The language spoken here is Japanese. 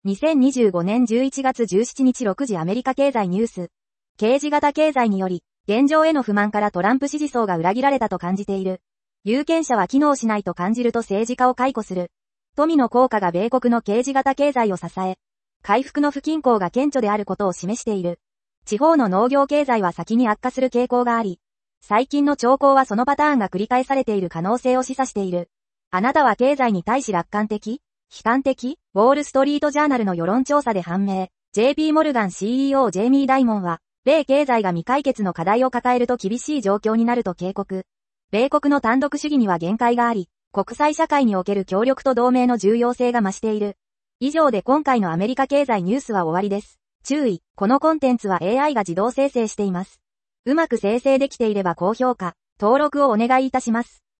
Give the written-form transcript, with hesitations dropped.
2025年11月17日6時アメリカ経済ニュース。刑事型経済により、現状への不満からトランプ支持層が裏切られたと感じている。有権者は機能しないと感じると政治家を解雇する。富の効果が米国の刑事型経済を支え、回復の不均衡が顕著であることを示している。地方の農業経済は先に悪化する傾向があり、最近の兆候はそのパターンが繰り返されている可能性を示唆している。あなたは経済に対し楽観的？悲観的？ウォールストリートジャーナルの世論調査で判明。JP モルガン CEO ジェイミー・ダイモンは、米経済が未解決の課題を抱えると厳しい状況になると警告。米国の単独主義には限界があり、国際社会における協力と同盟の重要性が増している。以上で今回のアメリカ経済ニュースは終わりです。注意、このコンテンツは AI が自動生成しています。うまく生成できていれば高評価、登録をお願いいたします。